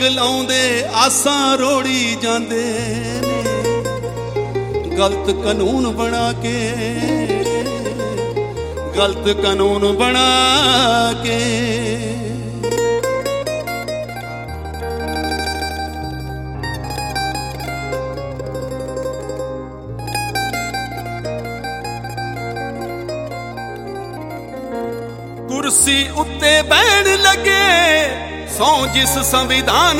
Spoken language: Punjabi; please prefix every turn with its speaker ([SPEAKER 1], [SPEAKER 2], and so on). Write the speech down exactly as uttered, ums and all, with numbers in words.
[SPEAKER 1] ਲਾਉਂਦੇ ਆਸਾਂ ਰੋੜੀ ਜਾਂਦੇ ਨੇ ਗਲਤ ਕਾਨੂੰਨ ਬਣਾ ਕੇ, ਗਲਤ ਕਾਨੂੰਨ ਬਣਾ ਕੇ। ਕੁਰਸੀ ਉੱਤੇ ਬਹਿਣ ਲੱਗੇ ਸੌ ਜਿਸ ਸੰਵਿਧਾਨ